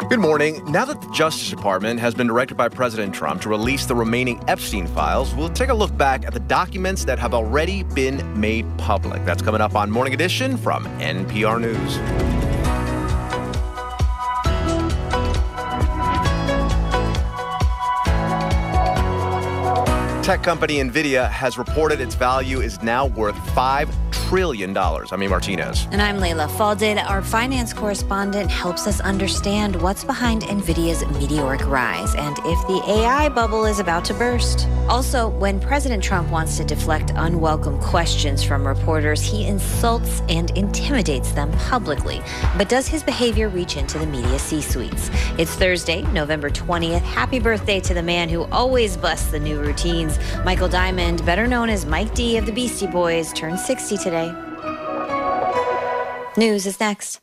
Good morning. Now that the Justice Department has been directed by President Trump to release the remaining Epstein files, we'll take a look back at the documents that have already been made public. That's coming up on Morning Edition from NPR News. Tech company NVIDIA has reported its value is now worth $5 trillion. I'm E. Martinez. And I'm Layla Faldin. Our finance correspondent helps us understand what's behind NVIDIA's meteoric rise and if the AI bubble is about to burst. Also, when President Trump wants to deflect unwelcome questions from reporters, he insults and intimidates them publicly. But does his behavior reach into the media C-suites? It's Thursday, November 20th. Happy birthday to the man who always busts the new routines. Michael Diamond, better known as Mike D of the Beastie Boys, turned 60 today. News is next.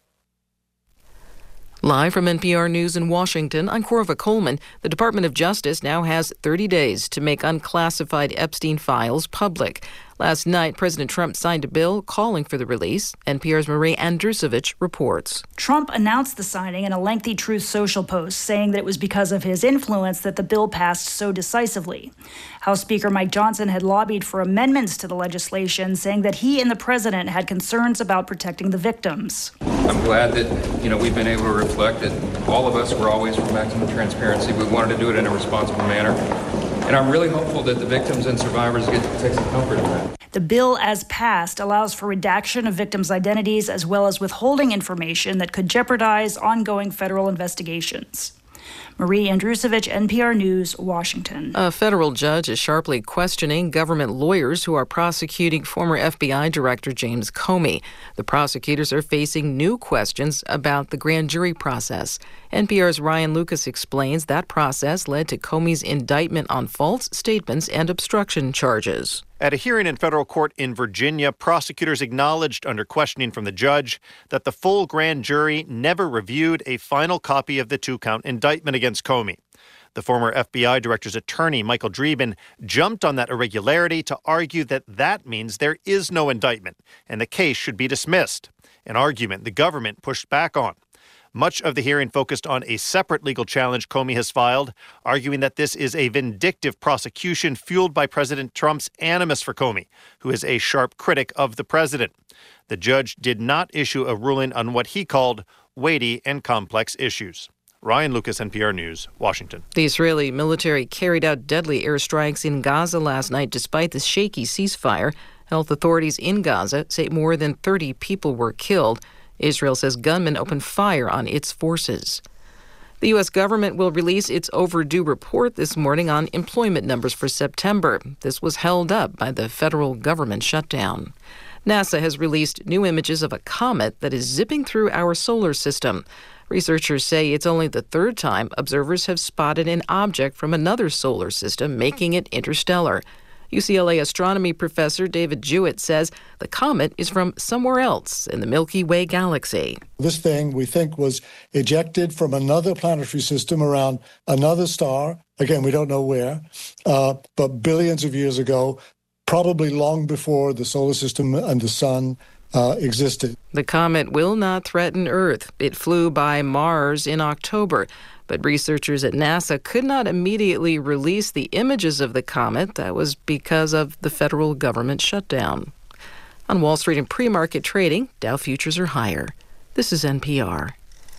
Live from NPR News in Washington, I'm Corva Coleman. The Department of Justice now has 30 days to make unclassified Epstein files public. Last night, President Trump signed a bill calling for the release. NPR's Marie Andrusovich reports. Trump announced the signing in a lengthy Truth Social post, saying that it was because of his influence that the bill passed so decisively. House Speaker Mike Johnson had lobbied for amendments to the legislation, saying that he and the president had concerns about protecting the victims. I'm glad that, we've been able to reflect that all of us were always for maximum transparency. We wanted to do it in a responsible manner. And I'm really hopeful that the victims and survivors get to take some comfort in that. The bill, as passed, allows for redaction of victims' identities as well as withholding information that could jeopardize ongoing federal investigations. Marie Andrusovich, NPR News, Washington. A federal judge is sharply questioning government lawyers who are prosecuting former FBI Director James Comey. The prosecutors are facing new questions about the grand jury process. NPR's Ryan Lucas explains that process led to Comey's indictment on false statements and obstruction charges. At a hearing in federal court in Virginia, prosecutors acknowledged under questioning from the judge that the full grand jury never reviewed a final copy of the two-count indictment against Comey. The former FBI director's attorney, Michael Dreeben, jumped on that irregularity to argue that that means there is no indictment and the case should be dismissed, an argument the government pushed back on. Much of the hearing focused on a separate legal challenge Comey has filed, arguing that this is a vindictive prosecution fueled by President Trump's animus for Comey, who is a sharp critic of the president. The judge did not issue a ruling on what he called weighty and complex issues. Ryan Lucas, NPR News, Washington. The Israeli military carried out deadly airstrikes in Gaza last night despite the shaky ceasefire. Health authorities in Gaza say more than 30 people were killed. Israel says gunmen opened fire on its forces. The U.S. government will release its overdue report this morning on employment numbers for September. This was held up by the federal government shutdown. NASA has released new images of a comet that is zipping through our solar system. Researchers say it's only the third time observers have spotted an object from another solar system, making it interstellar. UCLA astronomy professor David Jewett says the comet is from somewhere else in the Milky Way galaxy. This thing, we think, was ejected from another planetary system around another star. Again, we don't know where, but billions of years ago, probably long before the solar system and the sun existed. The comet will not threaten Earth. It flew by Mars in October. But researchers at NASA could not immediately release the images of the comet. That was because of the federal government shutdown. On Wall Street and pre-market trading, Dow futures are higher. This is NPR.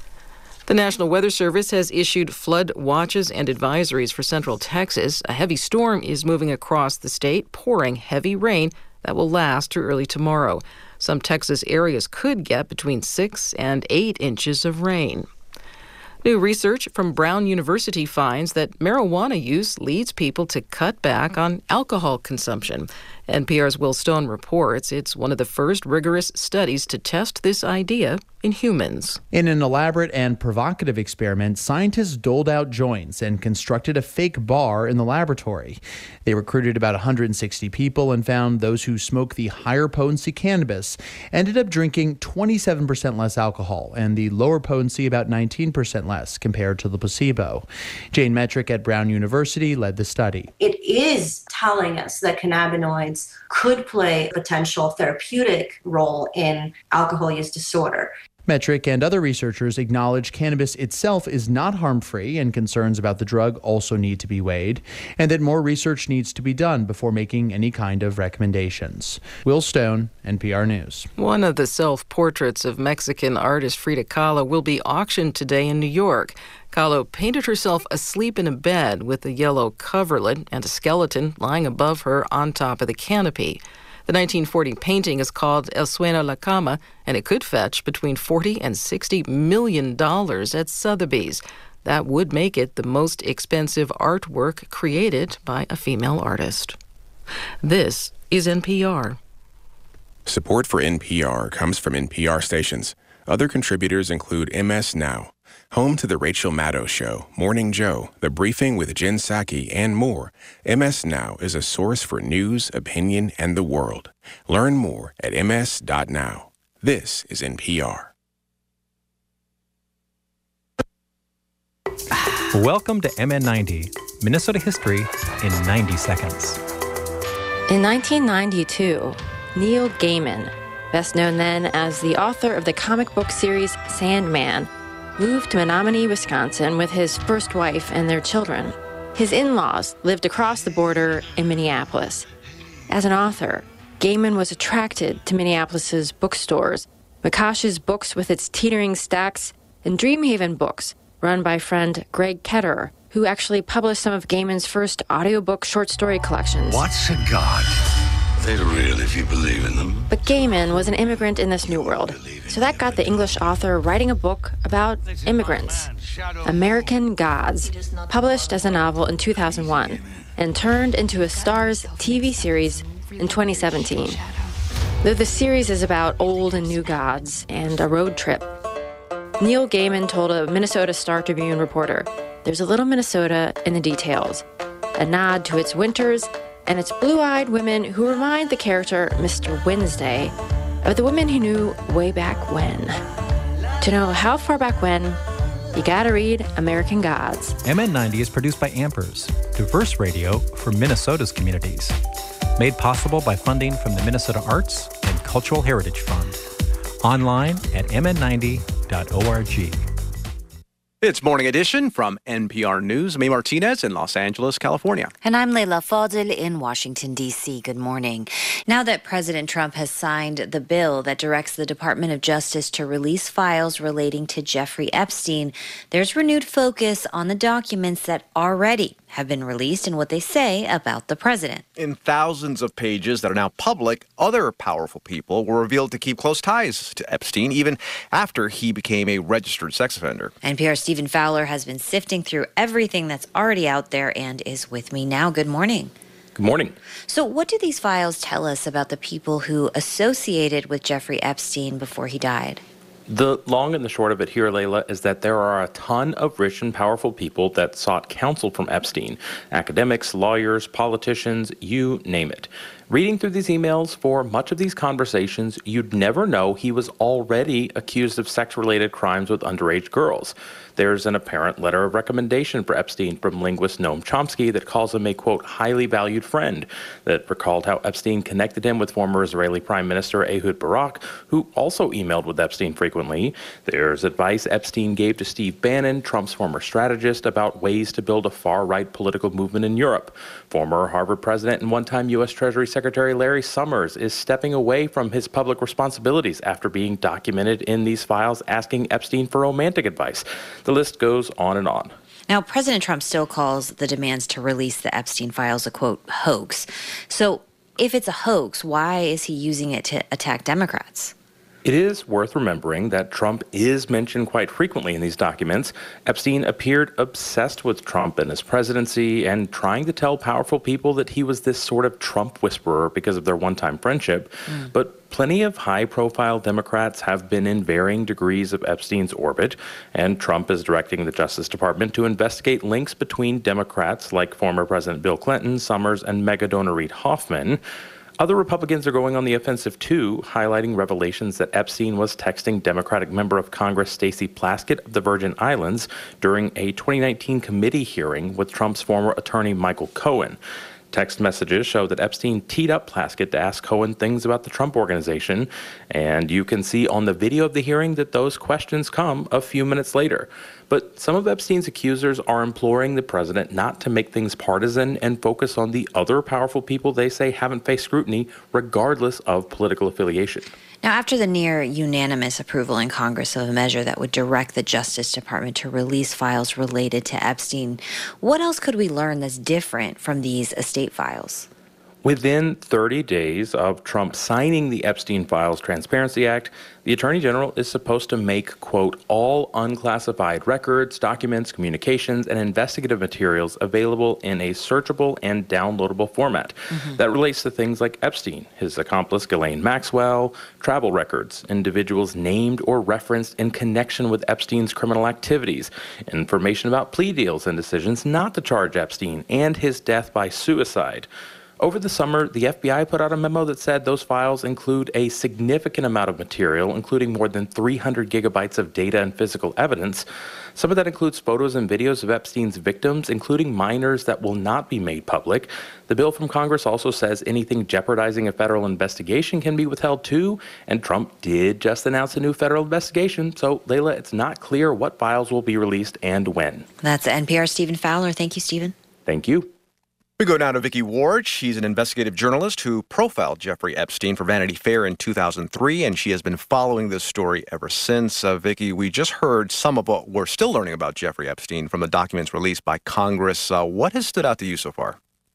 The National Weather Service has issued flood watches and advisories for central Texas. A heavy storm is moving across the state, pouring heavy rain that will last through early tomorrow. Some Texas areas could get between 6 and 8 inches of rain. New research from Brown University finds that marijuana use leads people to cut back on alcohol consumption. NPR's Will Stone reports it's one of the first rigorous studies to test this idea in humans. In an elaborate and provocative experiment, scientists doled out joints and constructed a fake bar in the laboratory. They recruited about 160 people and found those who smoke the higher potency cannabis ended up drinking 27% less alcohol and the lower potency about 19% less compared to the placebo. Jane Metrick at Brown University led the study. It is telling us that cannabinoids could play a potential therapeutic role in alcohol use disorder. Metric and other researchers acknowledge cannabis itself is not harm-free, and concerns about the drug also need to be weighed, and that more research needs to be done before making any kind of recommendations. Will Stone, NPR News. One of the self-portraits of Mexican artist Frida Kahlo will be auctioned today in New York. Kahlo painted herself asleep in a bed with a yellow coverlet and a skeleton lying above her on top of the canopy. The 1940 painting is called El Sueño La Cama, and it could fetch between $40 and $60 million at Sotheby's. That would make it the most expensive artwork created by a female artist. This is NPR. Support for NPR comes from NPR stations. Other contributors include MS Now, home to The Rachel Maddow Show, Morning Joe, The Briefing with Jen Psaki, and more. MS Now is a source for news, opinion, and the world. Learn more at ms.now. This is NPR. Welcome to MN90, Minnesota history in 90 seconds. In 1992, Neil Gaiman, best known then as the author of the comic book series Sandman, moved to Menominee, Wisconsin with his first wife and their children. His in-laws lived across the border in Minneapolis. As an author, Gaiman was attracted to Minneapolis's bookstores, McCosh's Books with its teetering stacks, and Dreamhaven Books, run by friend Greg Ketterer, who actually published some of Gaiman's first audiobook short story collections. What's a god? They're real if you believe in them. But Gaiman was an immigrant in this new world, so that got the English author writing a book about immigrants, American Gods, published as a novel in 2001 and turned into a Starz TV series in 2017. Though the series is about old and new gods and a road trip, Neil Gaiman told a Minnesota Star Tribune reporter, "There's a little Minnesota in the details, a nod to its winters and its blue-eyed women who remind the character Mr. Wednesday of the women he knew way back when." To know how far back when, you gotta read American Gods. MN90 is produced by Ampers, diverse radio for Minnesota's communities. Made possible by funding from the Minnesota Arts and Cultural Heritage Fund. Online at mn90.org. It's Morning Edition from NPR News. I'm Martinez in Los Angeles, California. And I'm Leila Fadel in Washington, D.C. Good morning. Now that President Trump has signed the bill that directs the Department of Justice to release files relating to Jeffrey Epstein, there's renewed focus on the documents that already have been released and what they say about the president. In thousands of pages that are now public, other powerful people were revealed to keep close ties to Epstein even after he became a registered sex offender. NPR's Stephen Fowler has been sifting through everything that's already out there and is with me now. Good morning. Good morning. So what do these files tell us about the people who associated with Jeffrey Epstein before he died? The long and the short of it here, Leila, is that there are a ton of rich and powerful people that sought counsel from Epstein. Academics, lawyers, politicians, you name it. Reading through these emails for much of these conversations, you'd never know he was already accused of sex-related crimes with underage girls. There's an apparent letter of recommendation for Epstein from linguist Noam Chomsky that calls him a, quote, highly valued friend, that recalled how Epstein connected him with former Israeli Prime Minister Ehud Barak, who also emailed with Epstein frequently. There's advice Epstein gave to Steve Bannon, Trump's former strategist, about ways to build a far-right political movement in Europe. Former Harvard president and one-time U.S. Treasury Secretary Larry Summers is stepping away from his public responsibilities after being documented in these files asking Epstein for romantic advice. The list goes on and on. Now, President Trump still calls the demands to release the Epstein files a, quote, hoax. So if it's a hoax, why is he using it to attack Democrats? It is worth remembering that Trump is mentioned quite frequently in these documents. Epstein appeared obsessed with Trump and his presidency and trying to tell powerful people that he was this sort of Trump whisperer because of their one-time friendship. But plenty of high-profile Democrats have been in varying degrees of Epstein's orbit, and Trump is directing the Justice Department to investigate links between Democrats like former President Bill Clinton, Summers, and mega donor Reid Hoffman. Other Republicans are going on the offensive, too, highlighting revelations that Epstein was texting Democratic member of Congress Stacey Plaskett of the Virgin Islands during a 2019 committee hearing with Trump's former attorney Michael Cohen. Text messages show that Epstein teed up Plaskett to ask Cohen things about the Trump Organization, and you can see on the video of the hearing that those questions come a few minutes later. But some of Epstein's accusers are imploring the president not to make things partisan and focus on the other powerful people they say haven't faced scrutiny, regardless of political affiliation. Now, after the near unanimous approval in Congress of a measure that would direct the Justice Department to release files related to Epstein, what else could we learn that's different from these estate files? Within 30 days of Trump signing the Epstein Files Transparency Act, the Attorney General is supposed to make, quote, all unclassified records, documents, communications, and investigative materials available in a searchable and downloadable format. That relates to things like Epstein, his accomplice Ghislaine Maxwell, travel records, individuals named or referenced in connection with Epstein's criminal activities, information about plea deals and decisions not to charge Epstein, and his death by suicide. Over the summer, the FBI put out a memo that said those files include a significant amount of material, including more than 300 gigabytes of data and physical evidence. Some of that includes photos and videos of Epstein's victims, including minors that will not be made public. The bill from Congress also says anything jeopardizing a federal investigation can be withheld too, and Trump did just announce a new federal investigation. So, Layla, it's not clear what files will be released and when. That's NPR's Stephen Fowler. Thank you, Stephen. Thank you. We go now to Vicky Ward. She's an investigative journalist who profiled Jeffrey Epstein for Vanity Fair in 2003, and she has been following this story ever since. Vicky, we just heard some of what we're still learning about Jeffrey Epstein from the documents released by Congress. What has stood out to you so far?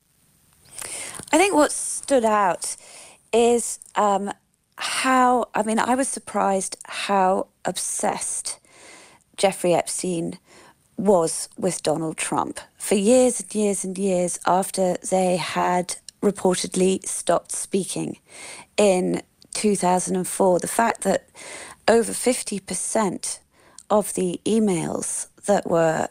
I think what stood out is I was surprised how obsessed Jeffrey Epstein was with Donald Trump for years and years and years after they had reportedly stopped speaking in 2004. The fact that over 50% of the emails that were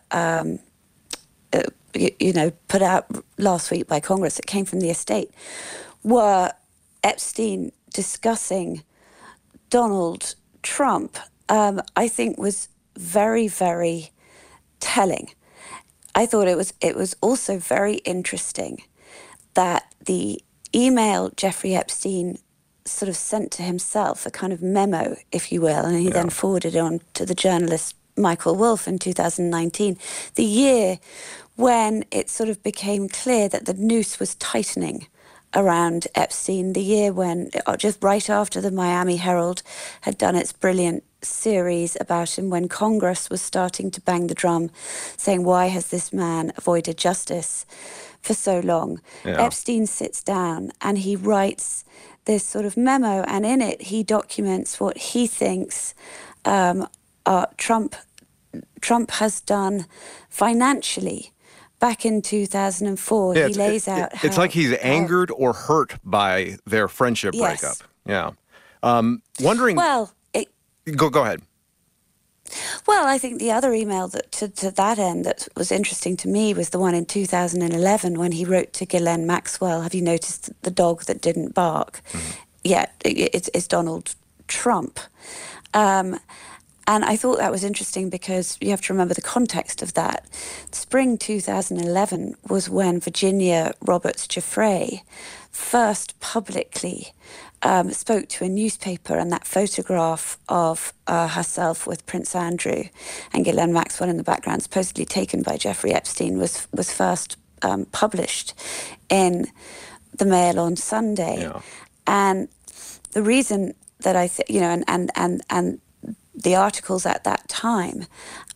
put out last week by Congress that came from the estate were Epstein discussing Donald Trump, I think was very, very telling. I thought it was also very interesting that the email Jeffrey Epstein sort of sent to himself, a kind of memo, if you will, and he then forwarded it on to the journalist Michael Wolff in 2019, the year when it sort of became clear that the noose was tightening around Epstein, the year when, just right after the Miami Herald had done its brilliant series about him, when Congress was starting to bang the drum, saying, why has this man avoided justice for so long? Epstein sits down and he writes this sort of memo, and in it he documents what he thinks Trump has done financially. Back in 2004, he lays out how... It's like he's angered or hurt by their friendship breakup. Yeah. Wondering... Well... Go ahead. Well, I think the other email that to that end that was interesting to me was the one in 2011 when he wrote to Ghislaine Maxwell, have you noticed the dog that didn't bark? Yeah, it's Donald Trump. And I thought that was interesting because you have to remember the context of that. Spring 2011 was when Virginia Roberts Giuffre first publicly spoke to a newspaper, and that photograph of herself with Prince Andrew and Ghislaine Maxwell in the background, supposedly taken by Jeffrey Epstein, was first published in the Mail on Sunday. Yeah. And the reason that I think, and the articles at that time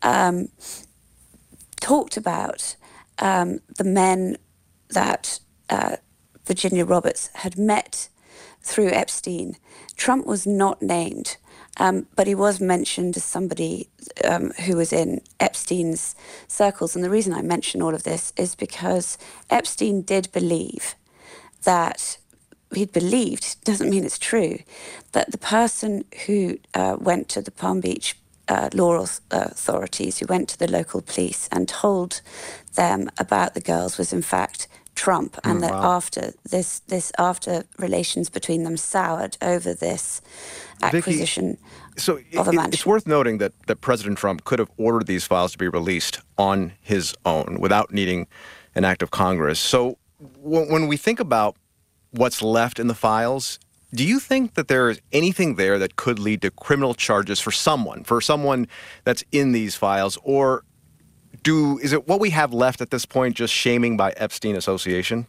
talked about the men that Virginia Roberts had met through Epstein. Trump was not named, but he was mentioned as somebody who was in Epstein's circles. And the reason I mention all of this is because Epstein did believe that, he'd believed, doesn't mean it's true, that the person who went to the Palm Beach law authorities, who went to the local police and told them about the girls was in fact Trump, and that after after relations between them soured over this acquisition of a mansion. It's worth noting that President Trump could have ordered these files to be released on his own without needing an act of Congress. So when we think about what's left in the files, do you think that there is anything there that could lead to criminal charges for someone that's in these files? Or is it what we have left at this point just shaming by Epstein association?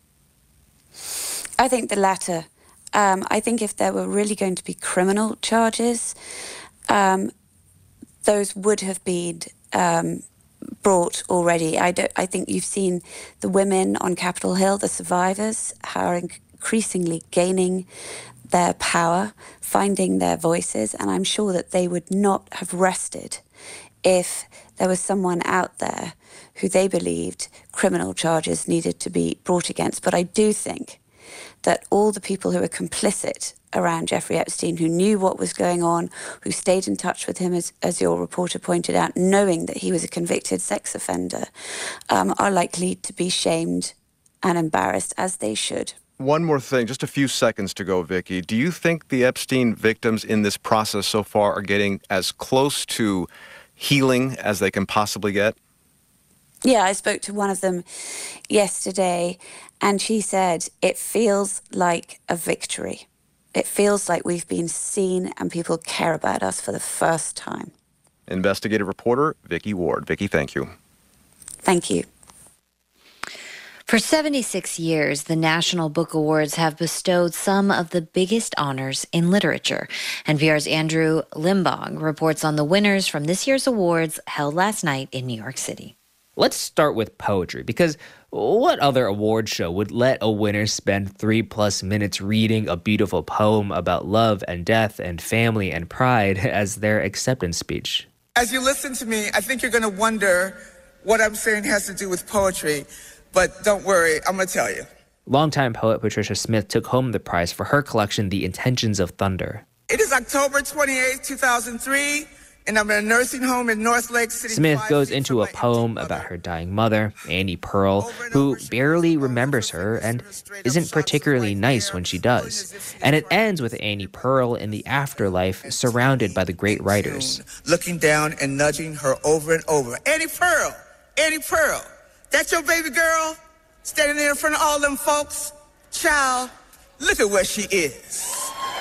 I think the latter. I think if there were really going to be criminal charges, those would have been brought already. I think you've seen the women on Capitol Hill, the survivors, how are increasingly gaining their power, finding their voices, and I'm sure that they would not have rested if there was someone out there who they believed criminal charges needed to be brought against. But I do think that all the people who were complicit around Jeffrey Epstein, who knew what was going on, who stayed in touch with him, as your reporter pointed out, knowing that he was a convicted sex offender, are likely to be shamed and embarrassed, as they should. One more thing, just a few seconds to go, Vicki. Do you think the Epstein victims in this process so far are getting as close to healing as they can possibly get? Yeah, I spoke to one of them yesterday, and she said, it feels like a victory. It feels like we've been seen and people care about us for the first time. Investigative reporter Vicki Ward. Vicki, thank you. Thank you. For 76 years, the National Book Awards have bestowed some of the biggest honors in literature. NPR's Andrew Limbong reports on the winners from this year's awards held last night in New York City. Let's start with poetry, because what other award show would let a winner spend 3+ minutes reading a beautiful poem about love and death and family and pride as their acceptance speech? As you listen to me, I think you're going to wonder what I'm saying has to do with poetry. But don't worry, I'm going to tell you. Longtime poet Patricia Smith took home the prize for her collection, The Intentions of Thunder. It is October 28, 2003, and I'm in a nursing home in North Lake City. Smith goes into a poem about her dying mother, Annie Pearl, who barely remembers her and isn't particularly nice when she does. And it ends with Annie Pearl in the afterlife, surrounded by the great writers. Looking down and nudging her over and over. Annie Pearl! Annie Pearl! That's your baby girl standing there in front of all them folks? Child, look at where she is.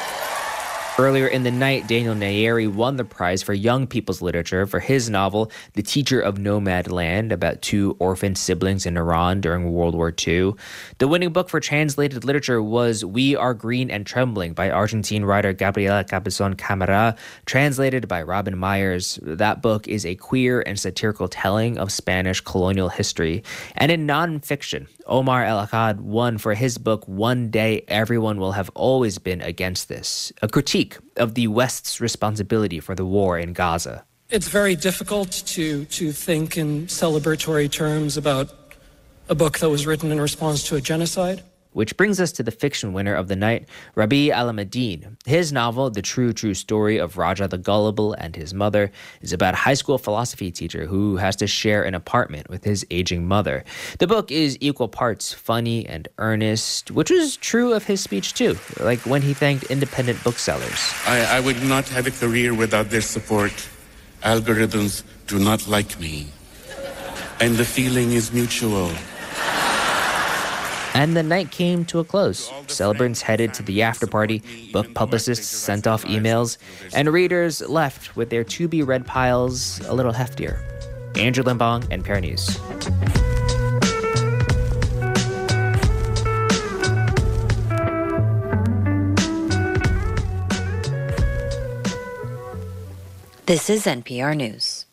Earlier in the night, Daniel Nayeri won the prize for young people's literature for his novel, The Teacher of Nomad Land, about 2 orphaned siblings in Iran during World War II. The winning book for translated literature was We Are Green and Trembling by Argentine writer Gabriela Cabezon Camara, translated by Robin Myers. That book is a queer and satirical telling of Spanish colonial history. And in nonfiction, Omar El-Akkad won for his book, One Day Everyone Will Have Always Been Against This, a critique of the West's responsibility for the war in Gaza. It's very difficult to think in celebratory terms about a book that was written in response to a genocide. Which brings us to the fiction winner of the night, Rabi Alameddin. His novel, The True Story of Raja the Gullible and His Mother, is about a high school philosophy teacher who has to share an apartment with his aging mother. The book is equal parts funny and earnest, which was true of his speech too, like when he thanked independent booksellers. I would not have a career without their support. Algorithms do not like me, and the feeling is mutual. And the night came to a close. Celebrants headed to the after party, book publicists sent off emails, and readers left with their to-be-read piles a little heftier. Andrew Limbong, NPR News. This is NPR News.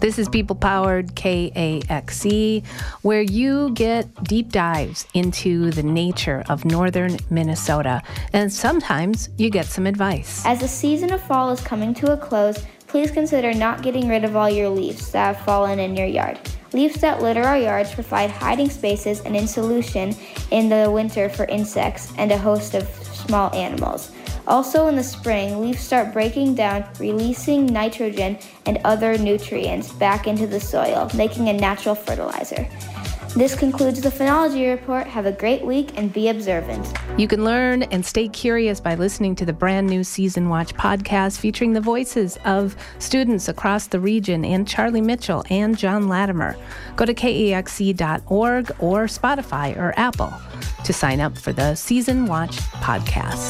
This is people-powered KAXE, where you get deep dives into the nature of northern Minnesota, and sometimes you get some advice. As the season of fall is coming to a close, please consider not getting rid of all your leaves that have fallen in your yard. Leaves that litter our yards provide hiding spaces and insulation in the winter for insects and a host of small animals. Also in the spring, leaves start breaking down, releasing nitrogen and other nutrients back into the soil, making a natural fertilizer. This concludes the Phenology Report. Have a great week and be observant. You can learn and stay curious by listening to the brand new Season Watch podcast featuring the voices of students across the region and Charlie Mitchell and John Latimer. Go to KAXE.org or Spotify or Apple to sign up for the Season Watch podcast.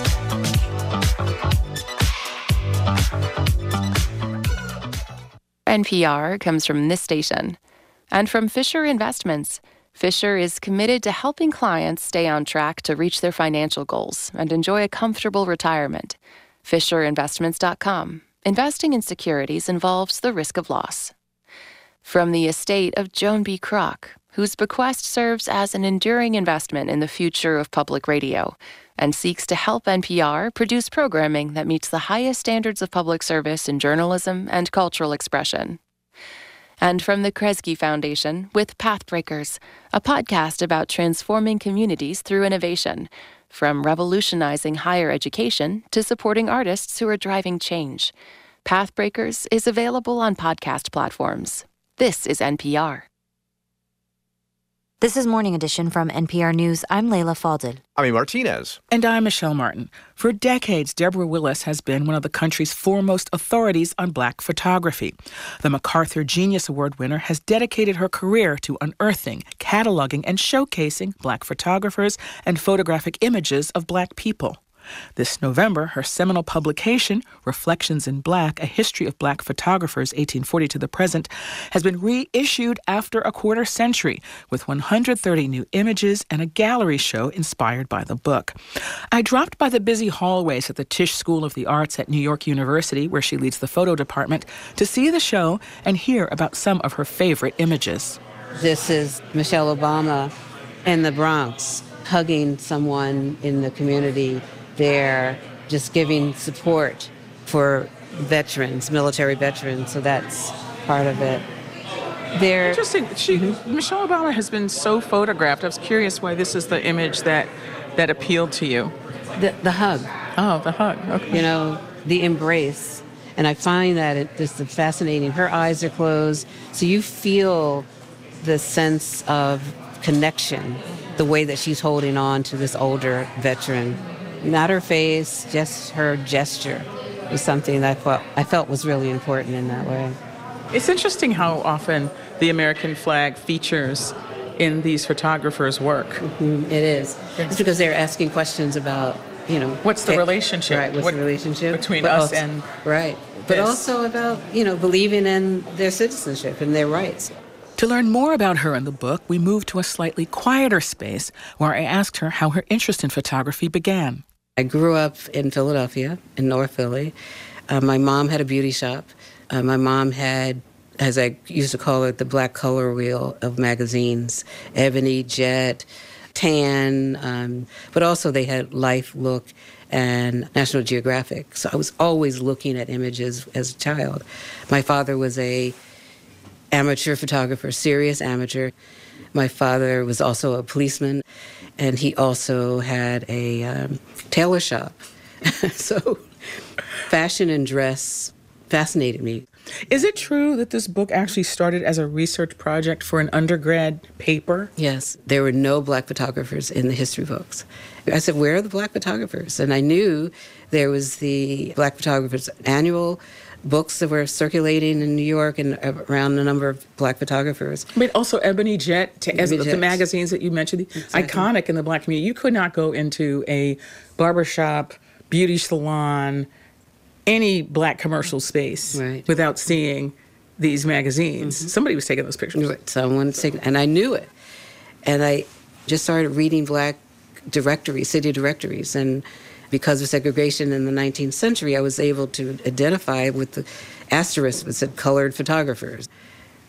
NPR comes from this station and from Fisher Investments. Fisher is committed to helping clients stay on track to reach their financial goals and enjoy a comfortable retirement. FisherInvestments.com. Investing in securities involves the risk of loss. From the estate of Joan B. Kroc, whose bequest serves as an enduring investment in the future of public radio and seeks to help NPR produce programming that meets the highest standards of public service in journalism and cultural expression. And from the Kresge Foundation with Pathbreakers, a podcast about transforming communities through innovation, from revolutionizing higher education to supporting artists who are driving change. Pathbreakers is available on podcast platforms. This is NPR. This is Morning Edition from NPR News. I'm Layla Faldil. I'm Martinez. And I'm Michelle Martin. For decades, Deborah Willis has been one of the country's foremost authorities on Black photography. The MacArthur Genius Award winner has dedicated her career to unearthing, cataloging, and showcasing Black photographers and photographic images of Black people. This November, her seminal publication, Reflections in Black, A History of Black Photographers, 1840 to the Present, has been reissued after a quarter century with 130 new images and a gallery show inspired by the book. I dropped by the busy hallways at the Tisch School of the Arts at New York University, where she leads the photo department, to see the show and hear about some of her favorite images. This is Michelle Obama in the Bronx, hugging someone in the community there, just giving support for veterans, military veterans, so that's part of it. Interesting. Michelle Obama has been so photographed. I was curious why this is the image that appealed to you. The hug. Oh, the hug. Okay. You know, the embrace. And I find that it's fascinating. Her eyes are closed, so you feel the sense of connection, the way that she's holding on to this older veteran. Not her face, just her gesture was something that I felt was really important in that way. It's interesting how often the American flag features in these photographers' work. Mm-hmm. It is. It's because they're asking questions about, what's the relationship? Right, what's the relationship between us and right. But also about, believing in their citizenship and their rights. To learn more about her in the book, we moved to a slightly quieter space where I asked her how her interest in photography began. I grew up in Philadelphia, in North Philly. My mom had a beauty shop. My mom had, as I used to call it, the black color wheel of magazines, Ebony, Jet, Tan, but also they had Life, Look, and National Geographic. So I was always looking at images as a child. My father was a amateur photographer, serious amateur. My father was also a policeman, and he also had a tailor shop. So fashion and dress fascinated me. Is it true that this book actually started as a research project for an undergrad paper? Yes. There were no Black photographers in the history books. I said, where are the Black photographers? And I knew there was the Black Photographers Annual books that were circulating in New York and around a number of Black photographers. But also Ebony Jet, the magazines that you mentioned, exactly. Iconic in the Black community. You could not go into a barbershop, beauty salon, any Black commercial space without seeing these magazines. Mm-hmm. Somebody was taking those pictures. Someone was taking, and I knew it. And I just started reading Black directories, city directories, and because of segregation in the 19th century, I was able to identify with the asterisk that said colored photographers.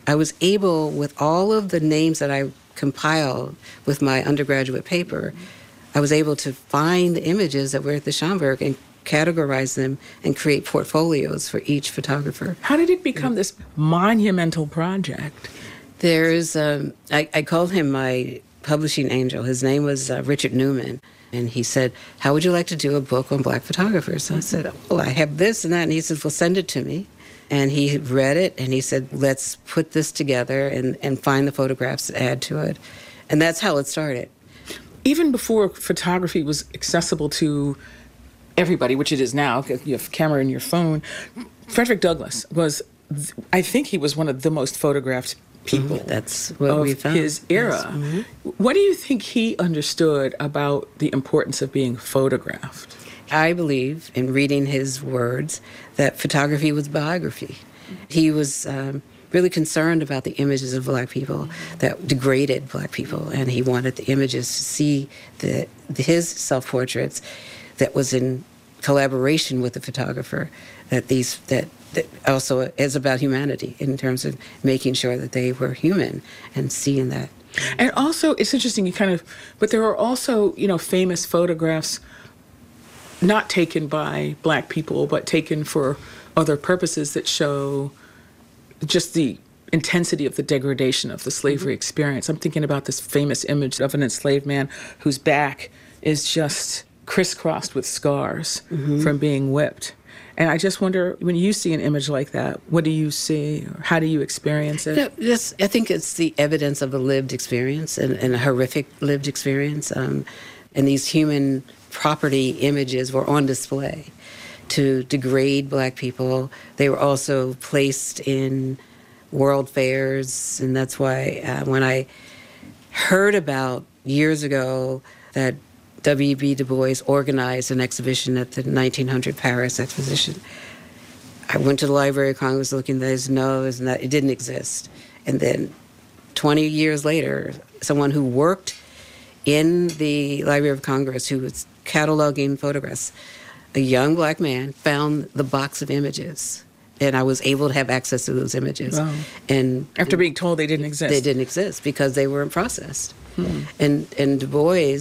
I was able, with all of the names that I compiled with my undergraduate paper, I was able to find the images that were at the Schomburg and categorize them and create portfolios for each photographer. How did it become this monumental project? There's, I called him my publishing angel. His name was Richard Newman. And he said, how would you like to do a book on Black photographers? So I said, well, I have this and that. And he said, well, send it to me. And he read it, and he said, let's put this together and find the photographs to add to it. And that's how it started. Even before photography was accessible to everybody, which it is now, because you have a camera in your phone, Frederick Douglass was, I think he was one of the most photographed people that's what we found. His era. Yes. What do you think he understood about the importance of being photographed? I believe, in reading his words, that photography was biography. He was really concerned about the images of Black people that degraded Black people, and he wanted the images to see his self-portraits that was in collaboration with the photographer, that also is about humanity in terms of making sure that they were human and seeing that. And also, it's interesting, but there are also, famous photographs not taken by Black people, but taken for other purposes that show just the intensity of the degradation of the slavery experience. I'm thinking about this famous image of an enslaved man whose back is just crisscrossed with scars from being whipped. And I just wonder, when you see an image like that, what do you see? Or how do you experience it? I think it's the evidence of a lived experience and a horrific lived experience. And these human property images were on display to degrade Black people. They were also placed in world fairs, and that's why when I heard about years ago that W.B. Du Bois organized an exhibition at the 1900 Paris Exposition, I went to the Library of Congress looking, it didn't exist. And then 20 years later, someone who worked in the Library of Congress, who was cataloging photographs, a young Black man found the box of images, and I was able to have access to those images. Wow. And after being told they didn't exist. They didn't exist because they weren't processed. And Du Bois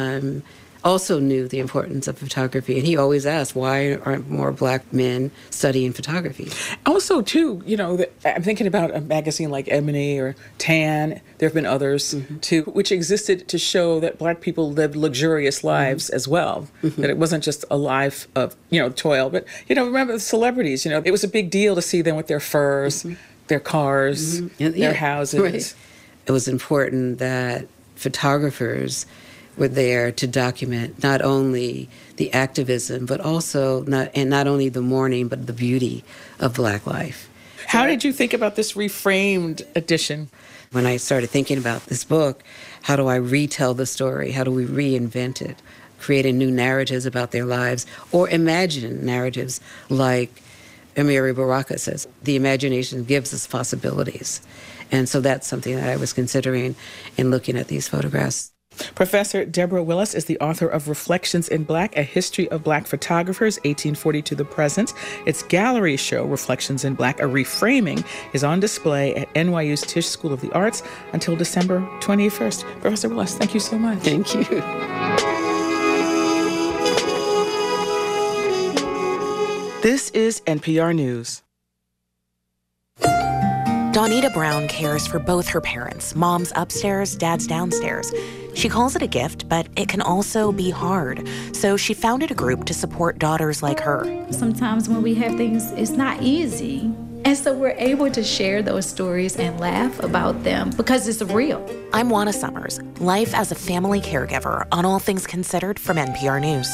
also knew the importance of photography, and he always asked, why aren't more Black men studying photography? Also, too, I'm thinking about a magazine like Ebony or Tan. There have been others, too, which existed to show that Black people lived luxurious lives as well, that it wasn't just a life of, toil. But, remember the celebrities, it was a big deal to see them with their furs, their cars, their houses. Right. It was important that photographers were there to document not only the activism, but also not only the mourning, but the beauty of Black life. How did you think about this reframed edition? When I started thinking about this book, how do I retell the story? How do we reinvent it? Creating new narratives about their lives, or imagine narratives like Amiri Baraka says, the imagination gives us possibilities. And so that's something that I was considering in looking at these photographs. Professor Deborah Willis is the author of Reflections in Black, A History of Black Photographers, 1840 to the Present. Its gallery show, Reflections in Black, A Reframing, is on display at NYU's Tisch School of the Arts until December 21st. Professor Willis, thank you so much. Thank you. This is NPR News. Donita Brown cares for both her parents, mom's upstairs, dad's downstairs. She calls it a gift, but it can also be hard. So she founded a group to support daughters like her. Sometimes when we have things, it's not easy. And so we're able to share those stories and laugh about them because it's real. I'm Juana Summers, life as a family caregiver on All Things Considered from NPR News.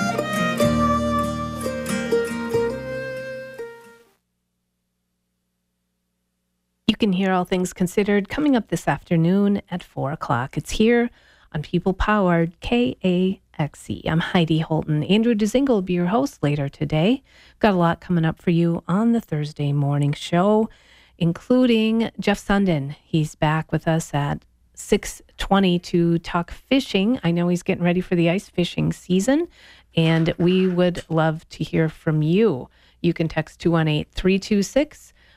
You can hear All Things Considered coming up this afternoon at 4 o'clock. It's here on People-Powered KAXE. I'm Heidi Holton. Andrew Dzingel will be your host later today. Got a lot coming up for you on the Thursday morning show, including Jeff Sundin. He's back with us at 6:20 to talk fishing. I know he's getting ready for the ice fishing season, and we would love to hear from you. You can text 218-326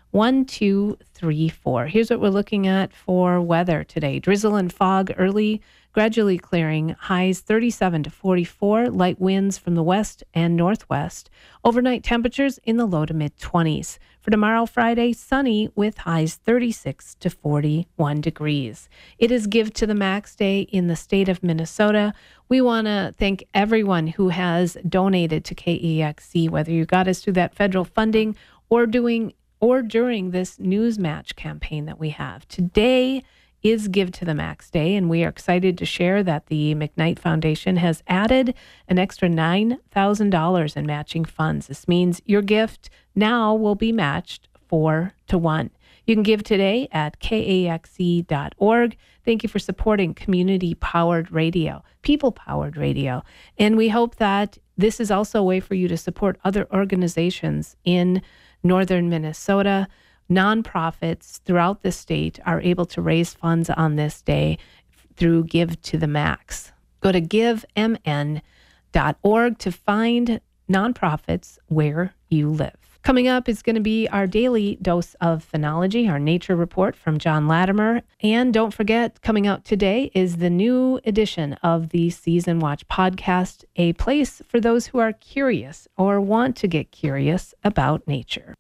1234. Here's what we're looking at for weather today. Drizzle and fog early, gradually clearing. Highs 37 to 44. Light winds from the west and northwest. Overnight temperatures in the low to mid-20s. For tomorrow, Friday, sunny with highs 36 to 41 degrees. It is Give to the Max Day in the state of Minnesota. We want to thank everyone who has donated to KEXC, whether you got us through that federal funding or during this News Match campaign that we have. Today is Give to the Max Day, and we are excited to share that the McKnight Foundation has added an extra $9,000 in matching funds. This means your gift now will be matched 4 to 1. You can give today at kaxc.org. Thank you for supporting community-powered radio, people-powered radio. And we hope that this is also a way for you to support other organizations in northern Minnesota. Nonprofits throughout the state are able to raise funds on this day through Give to the Max. Go to givemn.org to find nonprofits where you live. Coming up is going to be our daily dose of phenology, our nature report from John Latimer. And don't forget, coming out today is the new edition of the Season Watch podcast, a place for those who are curious or want to get curious about nature.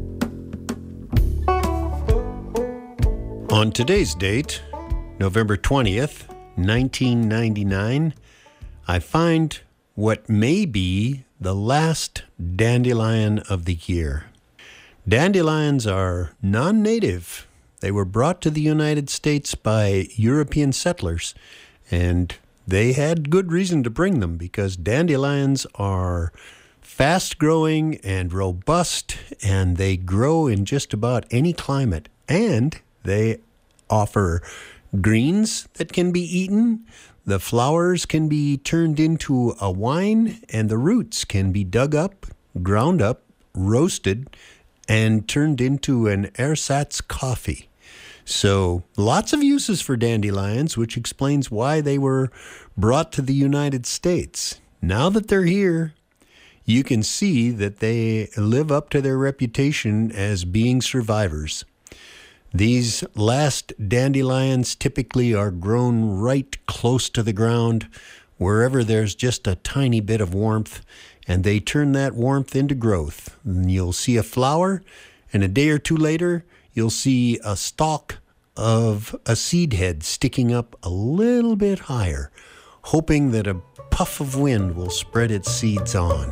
On today's date, November 20th, 1999, I find what may be the last dandelion of the year. Dandelions are non-native. They were brought to the United States by European settlers, and they had good reason to bring them because dandelions are fast-growing and robust, and they grow in just about any climate, and they offer greens that can be eaten. The flowers can be turned into a wine, and the roots can be dug up, ground up, roasted, and turned into an ersatz coffee. So lots of uses for dandelions, which explains why they were brought to the United States. Now that they're here, you can see that they live up to their reputation as being survivors. These last dandelions typically are grown right close to the ground, wherever there's just a tiny bit of warmth, and they turn that warmth into growth. And you'll see a flower, and a day or two later, you'll see a stalk of a seed head sticking up a little bit higher, hoping that a puff of wind will spread its seeds on.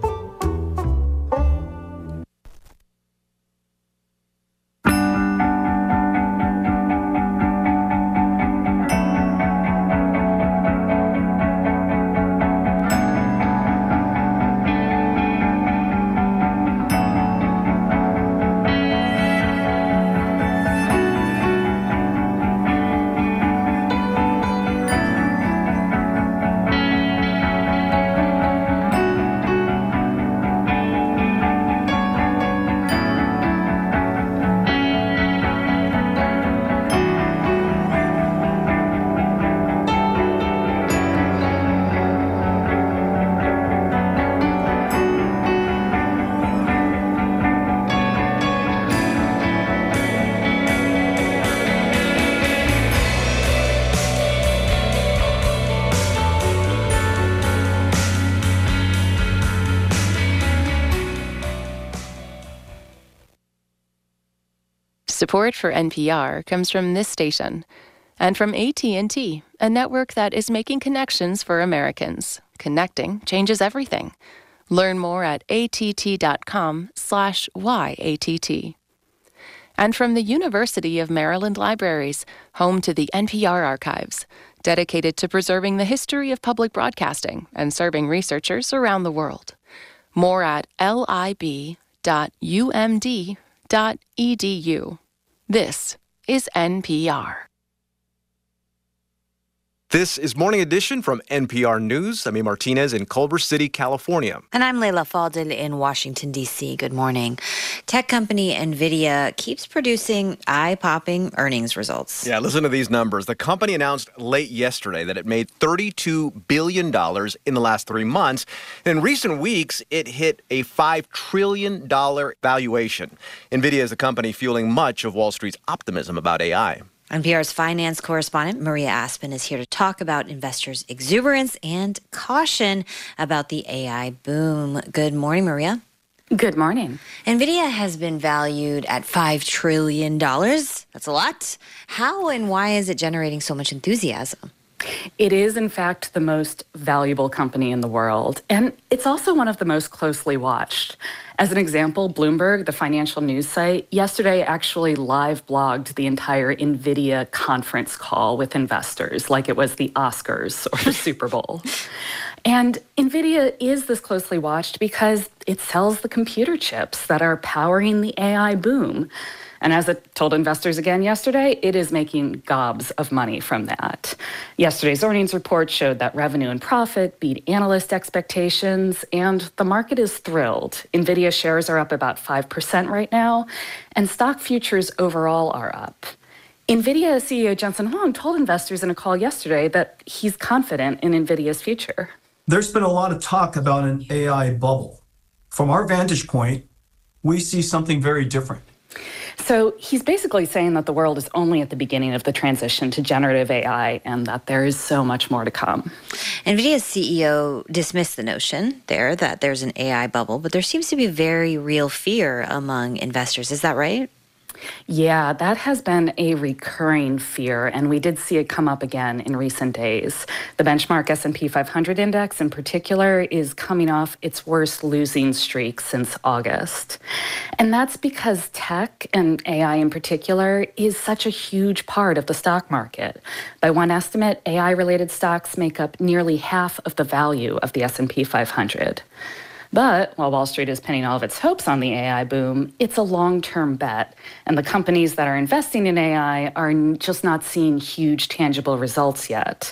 Support for NPR comes from this station and from AT&T, a network that is making connections for Americans. Connecting changes everything. Learn more at att.com/YATT. And from the University of Maryland Libraries, home to the NPR Archives, dedicated to preserving the history of public broadcasting and serving researchers around the world. More at lib.umd.edu. This is NPR. This is Morning Edition from NPR News. I'm A. Martinez in Culver City, California. And I'm Leila Fadel in Washington, D.C. Good morning. Tech company NVIDIA keeps producing eye-popping earnings results. Yeah, listen to these numbers. The company announced late yesterday that it made $32 billion in the last 3 months. In recent weeks, it hit a $5 trillion valuation. NVIDIA is the company fueling much of Wall Street's optimism about AI. NPR's finance correspondent Maria Aspen is here to talk about investors' exuberance and caution about the AI boom. Good morning, Maria. Good morning. NVIDIA has been valued at $5 trillion. That's a lot. How and why is it generating so much enthusiasm? It is, in fact, the most valuable company in the world, and it's also one of the most closely watched. As an example, Bloomberg, the financial news site, yesterday actually live blogged the entire NVIDIA conference call with investors like it was the Oscars or the Super Bowl. And NVIDIA is this closely watched because it sells the computer chips that are powering the AI boom. And as it told investors again yesterday, it is making gobs of money from that. Yesterday's earnings report showed that revenue and profit beat analyst expectations, and the market is thrilled. NVIDIA shares are up about 5% right now, and stock futures overall are up. NVIDIA CEO Jensen Huang told investors in a call yesterday that he's confident in NVIDIA's future. There's been a lot of talk about an AI bubble. From our vantage point, we see something very different. So he's basically saying that the world is only at the beginning of the transition to generative AI and that there is so much more to come. NVIDIA's CEO dismissed the notion there that there's an AI bubble, but there seems to be very real fear among investors. Is that right? Yeah, that has been a recurring fear, and we did see it come up again in recent days. The benchmark S&P 500 index in particular is coming off its worst losing streak since August. And that's because tech, and AI in particular, is such a huge part of the stock market. By one estimate, AI-related stocks make up nearly half of the value of the S&P 500. But while Wall Street is pinning all of its hopes on the AI boom, it's a long-term bet. And the companies that are investing in AI are just not seeing huge tangible results yet.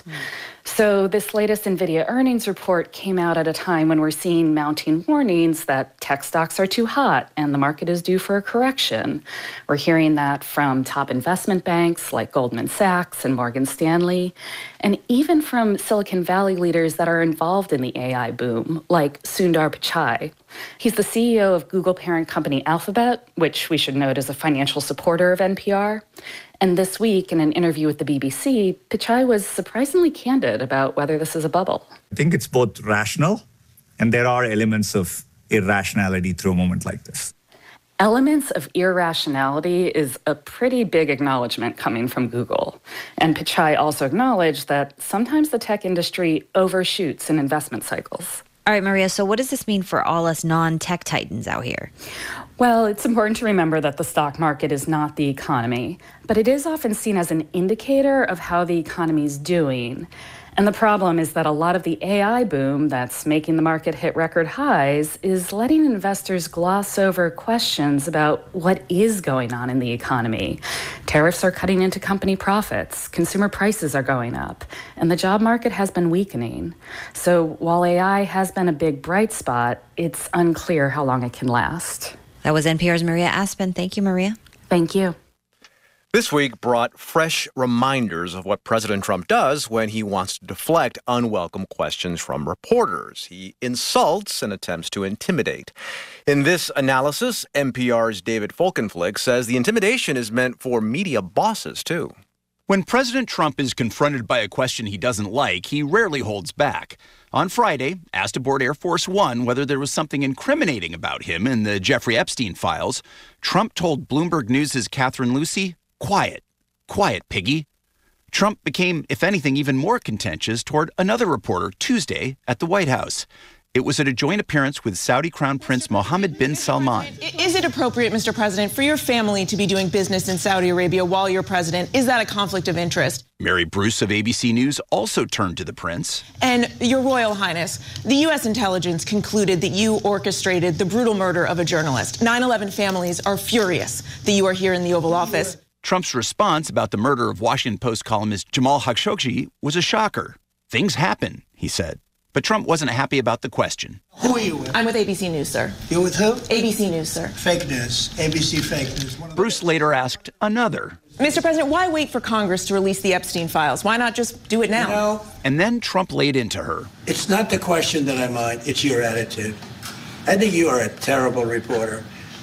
So this latest NVIDIA earnings report came out at a time when we're seeing mounting warnings that tech stocks are too hot and the market is due for a correction. We're hearing that from top investment banks like Goldman Sachs and Morgan Stanley, and even from Silicon Valley leaders that are involved in the AI boom, like Sundar Pichai. He's the CEO of Google parent company Alphabet, which we should note is a financial supporter of NPR. And this week, in an interview with the BBC, Pichai was surprisingly candid about whether this is a bubble. I think it's both rational, and there are elements of irrationality through a moment like this. Elements of irrationality is a pretty big acknowledgement coming from Google. And Pichai also acknowledged that sometimes the tech industry overshoots in investment cycles. All right, Maria, so what does this mean for all us non-tech titans out here? Well, it's important to remember that the stock market is not the economy, but it is often seen as an indicator of how the economy is doing. And the problem is that a lot of the AI boom that's making the market hit record highs is letting investors gloss over questions about what is going on in the economy. Tariffs are cutting into company profits, consumer prices are going up, and the job market has been weakening. So while AI has been a big bright spot, it's unclear how long it can last. That was NPR's Maria Aspen. Thank you, Maria. Thank you. This week brought fresh reminders of what President Trump does when he wants to deflect unwelcome questions from reporters. He insults and attempts to intimidate. In this analysis, NPR's David Folkenflik says the intimidation is meant for media bosses, too. When President Trump is confronted by a question he doesn't like, he rarely holds back. On Friday, asked aboard Air Force One whether there was something incriminating about him in the Jeffrey Epstein files, Trump told Bloomberg News' Catherine Lucy, "Quiet. Quiet, piggy." Trump became, if anything, even more contentious toward another reporter Tuesday at the White House. It was at a joint appearance with Saudi Crown Prince Mohammed bin Salman. Is it appropriate, Mr. President, for your family to be doing business in Saudi Arabia while you're president? Is that a conflict of interest? Mary Bruce of ABC News also turned to the prince. And Your Royal Highness, the U.S. intelligence concluded that you orchestrated the brutal murder of a journalist. 9/11 families are furious that you are here in the Oval Office. Trump's response about the murder of Washington Post columnist Jamal Khashoggi was a shocker. Things happen, he said. But Trump wasn't happy about the question. Who are you with? I'm with ABC News, sir. You're with who? ABC News, sir. Fake news. ABC fake news. Bruce later asked another. Mr. President, why wait for Congress to release the Epstein files? Why not just do it now? You know, and then Trump laid into her. It's not the question that I mind, it's your attitude. I think you are a terrible reporter.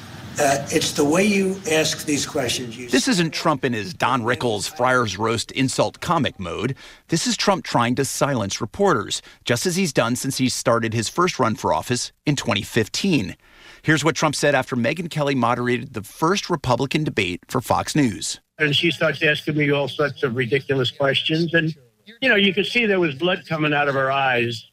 It's the way you ask these questions. This isn't Trump in his Don Rickles Friars Roast insult comic mode. This is Trump trying to silence reporters, just as he's done since he started his first run for office in 2015. Here's what Trump said after Megyn Kelly moderated the first Republican debate for Fox News. And she starts asking me all sorts of ridiculous questions. And, you know, you could see there was blood coming out of her eyes,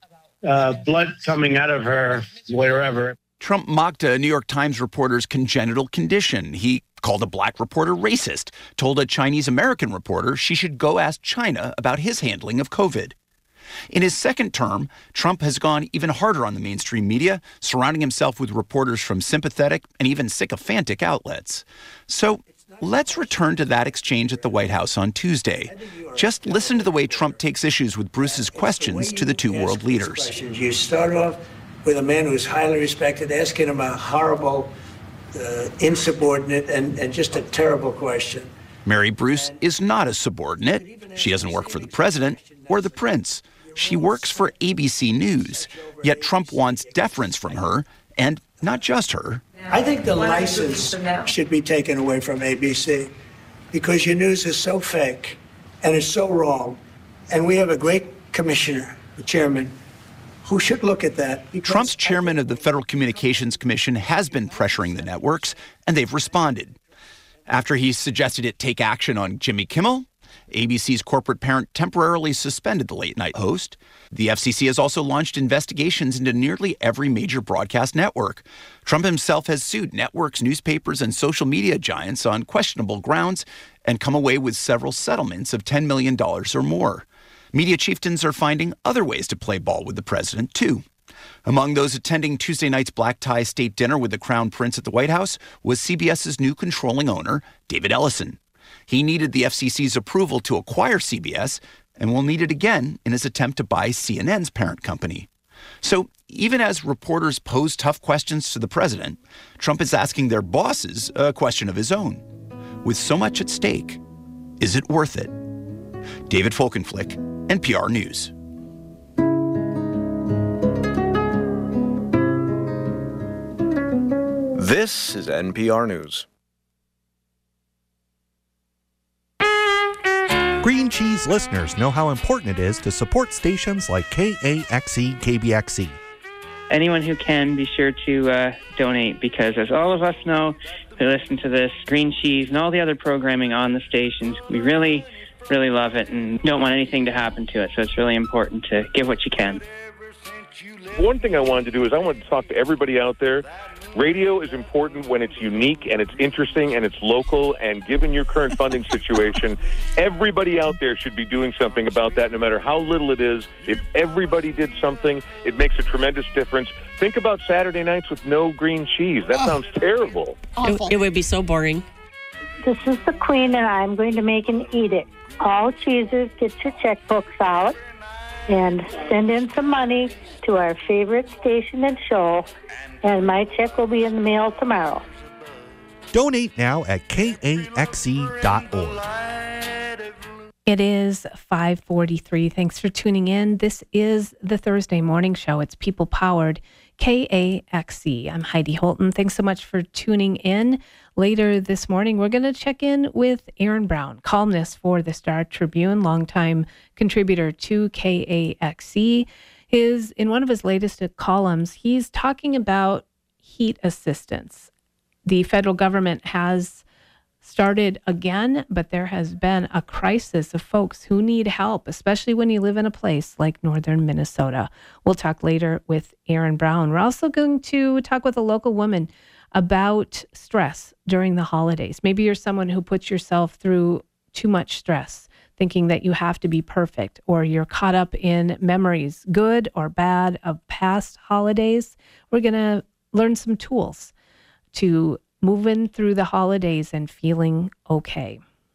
blood coming out of her wherever. Trump mocked a New York Times reporter's congenital condition. He called a black reporter racist, told a Chinese-American reporter she should go ask China about his handling of COVID. In his second term, Trump has gone even harder on the mainstream media, surrounding himself with reporters from sympathetic and even sycophantic outlets. So let's return to that exchange at the White House on Tuesday. Just listen to the way Trump takes issues with Bruce's questions to the two world leaders. You start off with a man who's highly respected, asking him a horrible, insubordinate, and just a terrible question. Mary Bruce is not a subordinate. She doesn't work for the president or the prince. She works for ABC News. Yet Trump wants deference from her, and not just her. I think the license should be taken away from ABC because your news is so fake and it's so wrong. And we have a great commissioner, the chairman, who should look at that. Trump's chairman of the Federal Communications Commission has been pressuring the networks, and they've responded. After he suggested it take action on Jimmy Kimmel, ABC's corporate parent temporarily suspended the late-night host. The FCC has also launched investigations into nearly every major broadcast network. Trump himself has sued networks, newspapers, and social media giants on questionable grounds and come away with several settlements of $10 million or more. Media chieftains are finding other ways to play ball with the president, too. Among those attending Tuesday night's black tie state dinner with the Crown Prince at the White House was CBS's new controlling owner, David Ellison. He needed the FCC's approval to acquire CBS and will need it again in his attempt to buy CNN's parent company. So even as reporters pose tough questions to the president, Trump is asking their bosses a question of his own. With so much at stake, is it worth it? David Folkenflik, NPR News. This is NPR News. Green Cheese listeners know how important it is to support stations like KAXE, KBXE. Anyone who can, be sure to donate, because as all of us know who listen to this, Green Cheese and all the other programming on the stations, we really love it and don't want anything to happen to it. So it's really important to give what you can. One thing I wanted to do is I wanted to talk to everybody out there. Radio is important when it's unique and it's interesting and it's local, and given your current funding situation, everybody out there should be doing something about that, no matter how little it is. If everybody did something, it makes a tremendous difference. Think about Saturday nights with no green cheese. That sounds terrible. It would be so boring. This is the Queen, and I'm going to make an edict. All cheesers, get your checkbooks out and send in some money to our favorite station and show, and my check will be in the mail tomorrow. Donate now at kaxe.org. It is 5:43. Thanks for tuning in. This is the Thursday morning show. It's People Powered, KAXE. I'm Heidi Holton. Thanks so much for tuning in. Later this morning, we're going to check in with Aaron Brown, columnist for the Star Tribune, longtime contributor to KAXE. In one of his latest columns, he's talking about heat assistance. The federal government has started again, but there has been a crisis of folks who need help, especially when you live in a place like northern Minnesota. We'll talk later with Aaron Brown. We're also going to talk with a local woman about stress during the holidays. Maybe you're someone who puts yourself through too much stress, thinking that you have to be perfect, or you're caught up in memories, good or bad, of past holidays. We're going to learn some tools to moving through the holidays and feeling okay.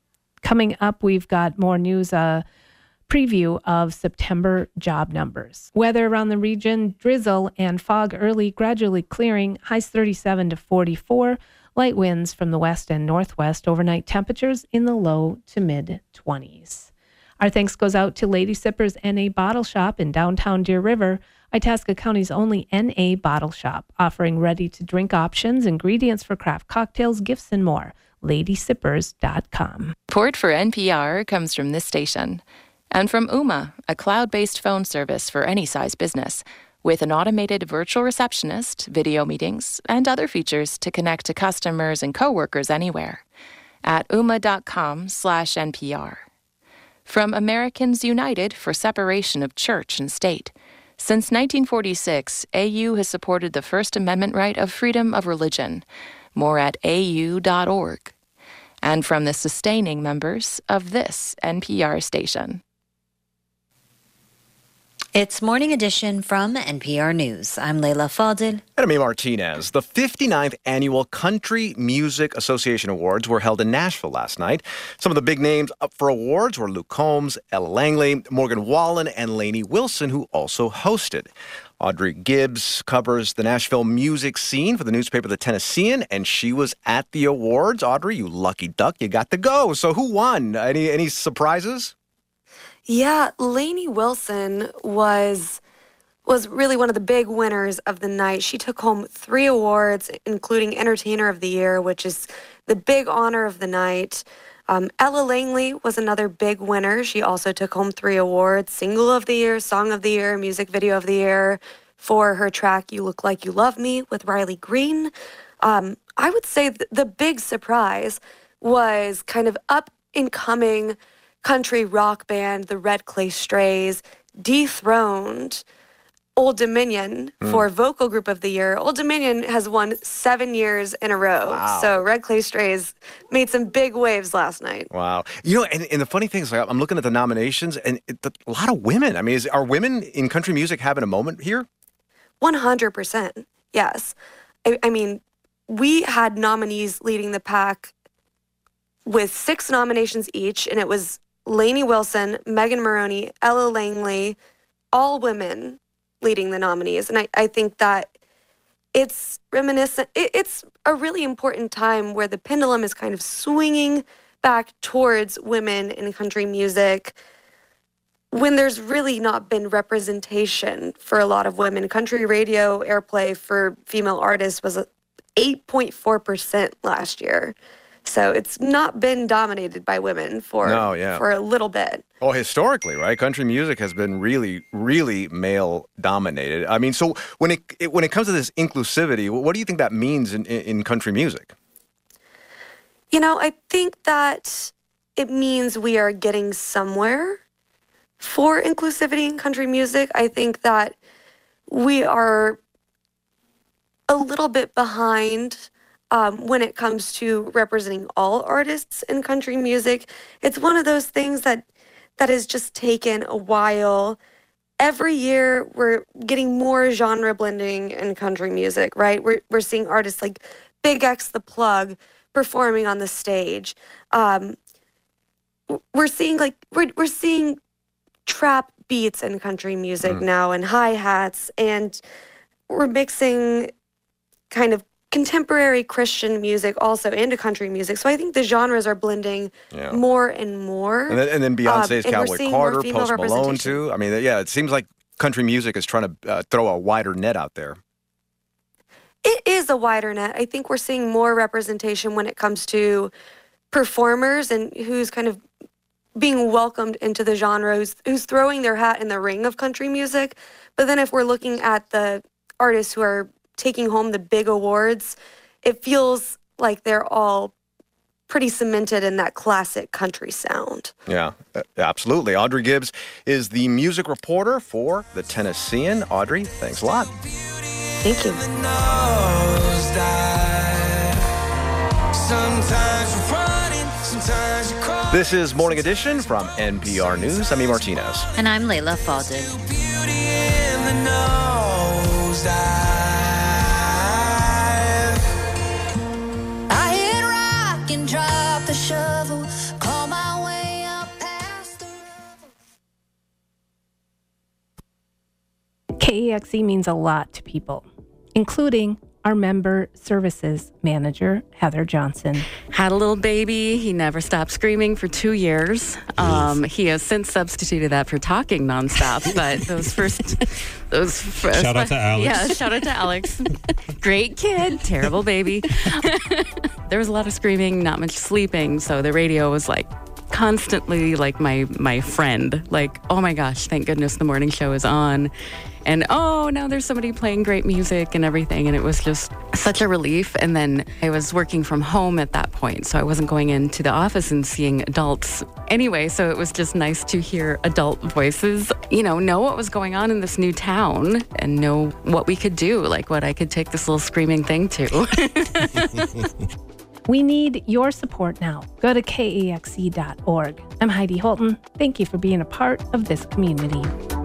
Coming up, we've got more news, preview of September job numbers. Weather around the region, drizzle and fog early, gradually clearing, highs 37 to 44, light winds from the west and northwest, overnight temperatures in the low to mid-20s. Our thanks goes out to Lady Sippers NA Bottle Shop in downtown Deer River, Itasca County's only NA bottle shop, offering ready-to-drink options, ingredients for craft cocktails, gifts, and more. LadySippers.com. Support for NPR comes from this station. And from Ooma, a cloud-based phone service for any size business, with an automated virtual receptionist, video meetings, and other features to connect to customers and coworkers anywhere. At ooma.com/NPR. From Americans United for Separation of Church and State. Since 1946, AU has supported the First Amendment right of freedom of religion. More at au.org. And from the sustaining members of this NPR station. It's Morning Edition from NPR News. I'm Leila Fadel. And I'm Martinez. The 59th Annual Country Music Association Awards were held in Nashville last night. Some of the big names up for awards were Luke Combs, Ella Langley, Morgan Wallen, and Lainey Wilson, who also hosted. Audrey Gibbs covers the Nashville music scene for the newspaper The Tennessean, and she was at the awards. Audrey, you lucky duck, you got to go. So who won? Any surprises? Yeah, Lainey Wilson was really one of the big winners of the night. She took home 3 awards, including Entertainer of the Year, which is the big honor of the night. Ella Langley was another big winner. She also took home 3 awards, Single of the Year, Song of the Year, Music Video of the Year, for her track You Look Like You Love Me with Riley Green. I would say the big surprise was kind of up-and-coming country rock band, the Red Clay Strays, dethroned Old Dominion for Vocal Group of the Year. Old Dominion has won 7 years in a row. Wow. So Red Clay Strays made some big waves last night. Wow. You know, and the funny thing is, like, I'm looking at the nominations, and a lot of women. I mean, are women in country music having a moment here? 100%, yes. I mean, we had nominees leading the pack with 6 nominations each, and it was Lainey Wilson, Megan Moroney, Ella Langley, all women leading the nominees. And I think that it's reminiscent. It's a really important time where the pendulum is kind of swinging back towards women in country music when there's really not been representation for a lot of women. Country radio airplay for female artists was 8.4% last year. So it's not been dominated by women for a little bit. Oh, historically, right? Country music has been really, really male-dominated. I mean, so when it comes to this inclusivity, what do you think that means in country music? You know, I think that it means we are getting somewhere for inclusivity in country music. I think that we are a little bit behind when it comes to representing all artists in country music. It's one of those things that has just taken a while. Every year, we're getting more genre blending in country music, right? We're seeing artists like Big X the Plug performing on the stage. We're seeing trap beats in country music now, and hi-hats, and we're mixing kind of contemporary Christian music also into country music. So I think the genres are blending more and more. And then Beyonce's Cowboy Carter, Post Malone too. I mean, it seems like country music is trying to throw a wider net out there. It is a wider net. I think we're seeing more representation when it comes to performers and who's kind of being welcomed into the genre, who's throwing their hat in the ring of country music. But then if we're looking at the artists who are taking home the big awards, it feels like they're all pretty cemented in that classic country sound. Yeah, absolutely. Audrey Gibbs is the music reporter for The Tennessean. Audrey, thanks a lot. Thank you. This is Morning Edition from NPR News. I'm E. Martinez. And I'm Leila Fadel. Drop the shovel, call my KEXE means a lot to people, including our member services manager, Heather Johnson. Had a little baby. He never stopped screaming for 2 years. He has since substituted that for talking nonstop. But shout out to Alex. Yeah, shout out to Alex. Great kid, terrible baby. There was a lot of screaming, not much sleeping. So the radio was like constantly like my friend. Like, oh my gosh, thank goodness the morning show is on. And oh, now there's somebody playing great music and everything. And it was just such a relief. And then I was working from home at that point, so I wasn't going into the office and seeing adults anyway. So it was just nice to hear adult voices, know what was going on in this new town and know what we could do, like what I could take this little screaming thing to. We need your support now. Go to kexe.org. I'm Heidi Holton. Thank you for being a part of this community.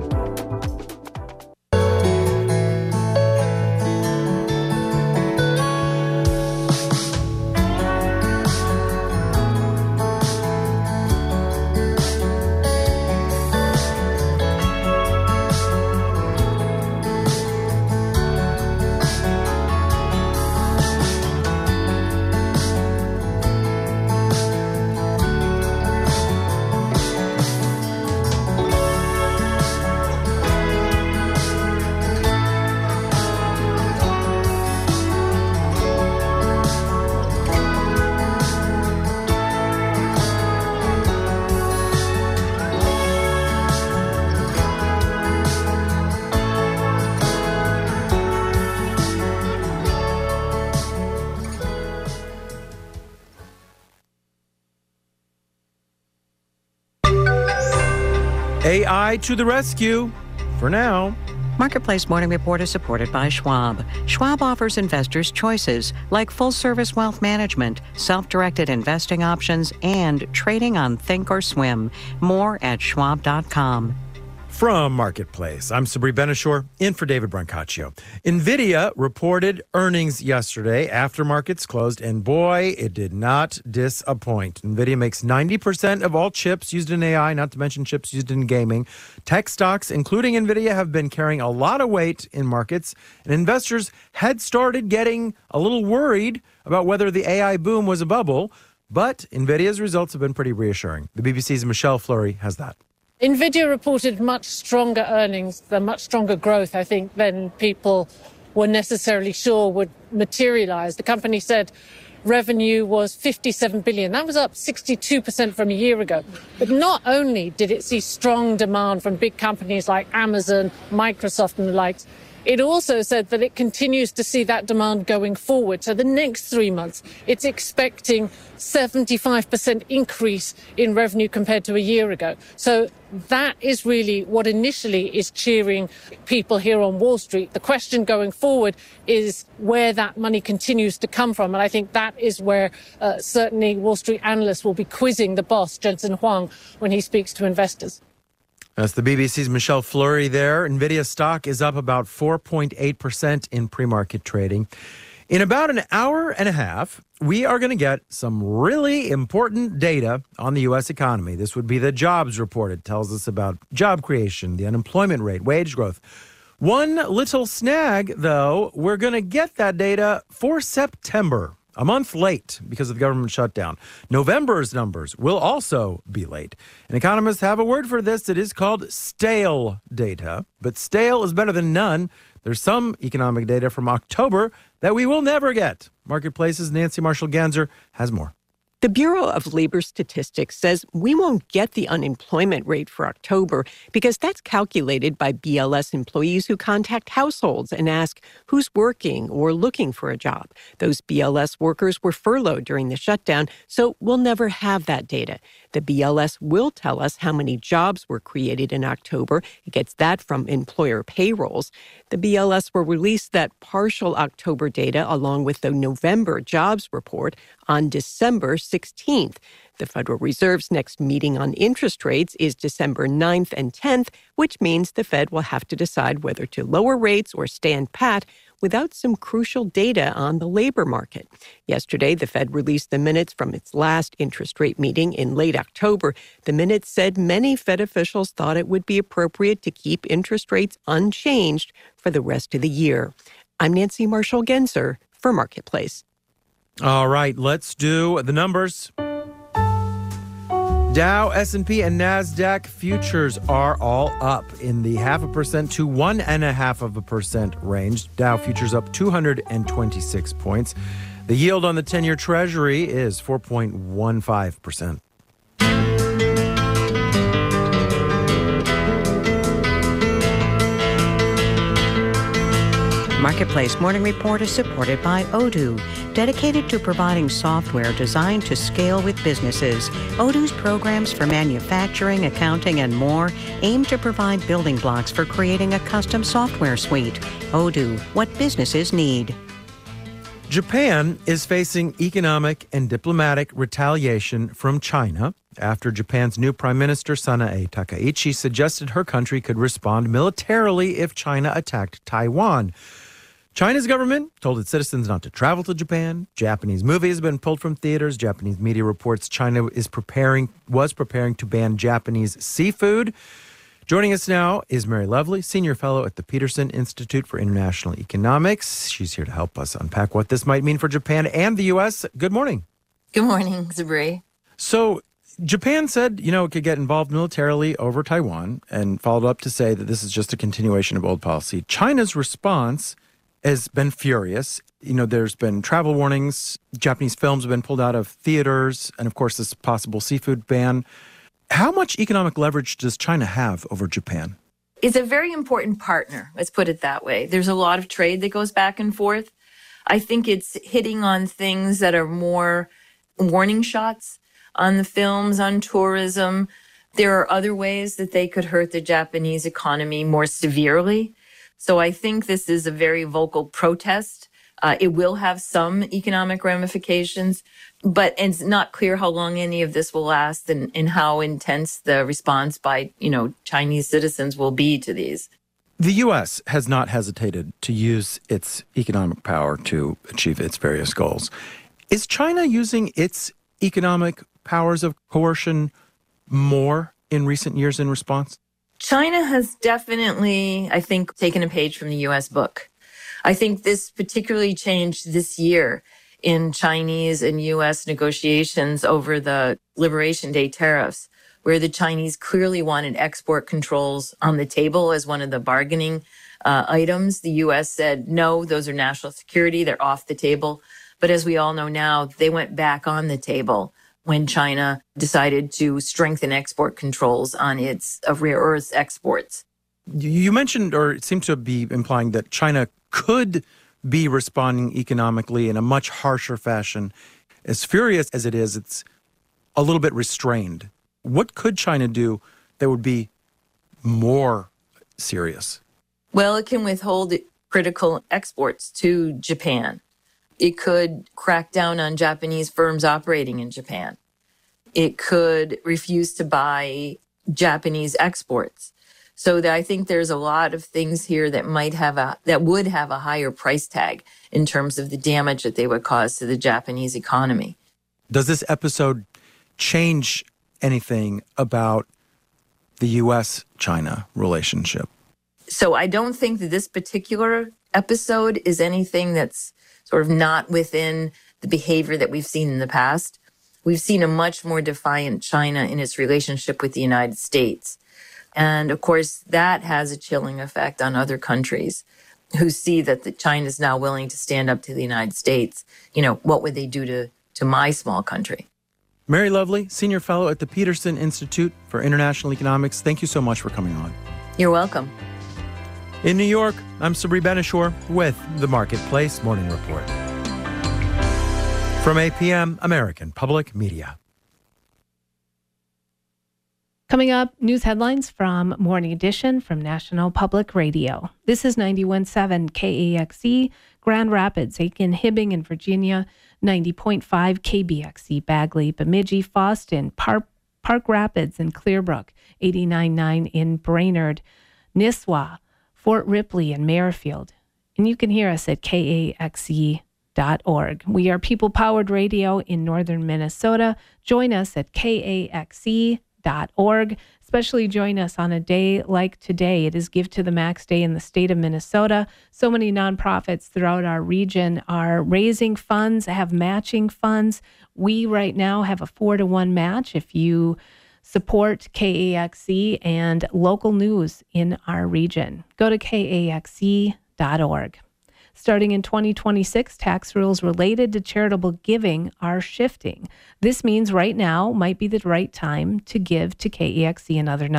AI to the rescue, for now. Marketplace Morning Report is supported by Schwab. Schwab offers investors choices like full-service wealth management, self-directed investing options, and trading on Thinkorswim. More at schwab.com. From Marketplace, I'm Sabri Benishore, in for David Brancaccio. NVIDIA reported earnings yesterday after markets closed, and boy, it did not disappoint. NVIDIA makes 90% of all chips used in AI, not to mention chips used in gaming. Tech stocks, including NVIDIA, have been carrying a lot of weight in markets, and investors had started getting a little worried about whether the AI boom was a bubble, but NVIDIA's results have been pretty reassuring. The BBC's Michelle Fleury has that. NVIDIA reported much stronger earnings, much stronger growth, I think, than people were necessarily sure would materialize. The company said revenue was $57 billion. That was up 62% from a year ago. But not only did it see strong demand from big companies like Amazon, Microsoft and the likes, it also said that it continues to see that demand going forward. So the next 3 months, it's expecting 75% increase in revenue compared to a year ago. So that is really what initially is cheering people here on Wall Street. The question going forward is where that money continues to come from. And I think that is where certainly Wall Street analysts will be quizzing the boss, Jensen Huang, when he speaks to investors. That's the BBC's Michelle Fleury there. NVIDIA stock is up about 4.8% in pre-market trading. In about an hour and a half, we are going to get some really important data on the U.S. economy. This would be the jobs report. It tells us about job creation, the unemployment rate, wage growth. One little snag, though, we're going to get that data for September, a month late because of the government shutdown. November's numbers will also be late. And economists have a word for this. It is called stale data. But stale is better than none. There's some economic data from October that we will never get. Marketplace's Nancy Marshall-Ganzer has more. The Bureau of Labor Statistics says we won't get the unemployment rate for October because that's calculated by BLS employees who contact households and ask who's working or looking for a job. Those BLS workers were furloughed during the shutdown, so we'll never have that data. The BLS will tell us how many jobs were created in October. It gets that from employer payrolls. The BLS will release that partial October data along with the November jobs report on December 16th. The Federal Reserve's next meeting on interest rates is December 9th and 10th, which means the Fed will have to decide whether to lower rates or stand pat without some crucial data on the labor market. Yesterday, the Fed released the minutes from its last interest rate meeting in late October. The minutes said many Fed officials thought it would be appropriate to keep interest rates unchanged for the rest of the year. I'm Nancy Marshall-Genzer for Marketplace. All right, let's do the numbers. Dow, S&P, and NASDAQ futures are all up in the 0.5% to 1.5% range. Dow futures up 226 points. The yield on the 10-year Treasury is 4.15%. Marketplace Morning Report is supported by Odoo, dedicated to providing software designed to scale with businesses. Odoo's programs for manufacturing, accounting, and more aim to provide building blocks for creating a custom software suite. Odoo, what businesses need. Japan is facing economic and diplomatic retaliation from China after Japan's new Prime Minister Sanae Takaichi suggested her country could respond militarily if China attacked Taiwan. China's government told its citizens not to travel to Japan. Japanese movies have been pulled from theaters. Japanese media reports China was preparing to ban Japanese seafood. Joining us now is Mary Lovely, Senior Fellow at the Peterson Institute for International Economics. She's here to help us unpack what this might mean for Japan and the U.S. Good morning. Good morning, Zabri. So Japan said, it could get involved militarily over Taiwan and followed up to say that this is just a continuation of old policy. China's response has been furious. There's been travel warnings. Japanese films have been pulled out of theaters. And of course, this possible seafood ban. How much economic leverage does China have over Japan? It's a very important partner, let's put it that way. There's a lot of trade that goes back and forth. I think it's hitting on things that are more warning shots on the films, on tourism. There are other ways that they could hurt the Japanese economy more severely. So I think this is a very vocal protest. It will have some economic ramifications, but it's not clear how long any of this will last and how intense the response by, Chinese citizens will be to these. The U.S. has not hesitated to use its economic power to achieve its various goals. Is China using its economic powers of coercion more in recent years in response? China has definitely, I think, taken a page from the U.S. book. I think this particularly changed this year in Chinese and U.S. negotiations over the Liberation Day tariffs, where the Chinese clearly wanted export controls on the table as one of the bargaining items. The U.S. said, no, those are national security. They're off the table. But as we all know now, they went back on the table when China decided to strengthen export controls on its rare earth exports. You mentioned, or it seemed to be implying, that China could be responding economically in a much harsher fashion. As furious as it is, it's a little bit restrained. What could China do that would be more serious? Well, it can withhold critical exports to Japan. It could crack down on Japanese firms operating in Japan. It could refuse to buy Japanese exports. So I think there's a lot of things here that would have a higher price tag in terms of the damage that they would cause to the Japanese economy. Does this episode change anything about the U.S.-China relationship? So I don't think that this particular episode is anything that's sort of not within the behavior that we've seen in the past. We've seen a much more defiant China in its relationship with the United States. And of course, that has a chilling effect on other countries who see that China is now willing to stand up to the United States. What would they do to my small country? Mary Lovely, Senior Fellow at the Peterson Institute for International Economics. Thank you so much for coming on. You're welcome. In New York, I'm Sabri Benishore with the Marketplace Morning Report. From APM, American Public Media. Coming up, news headlines from Morning Edition from National Public Radio. This is 91.7 KAXE, Grand Rapids, Aiken, Hibbing in Virginia, 90.5 KBXE, Bagley, Bemidji, Foston, Park Rapids, and Clearbrook, 89.9 in Brainerd, Nisswa, Fort Ripley, and Merrifield. And you can hear us at KAXE.org. We are people-powered radio in northern Minnesota. Join us at KAXE.org. Especially join us on a day like today. It is Give to the Max Day in the state of Minnesota. So many nonprofits throughout our region are raising funds, have matching funds. We right now have a 4-to-1 match if you support KAXE and local news in our region. Go to KAXE.org. Starting in 2026, tax rules related to charitable giving are shifting. This means right now might be the right time to give to KAXE and other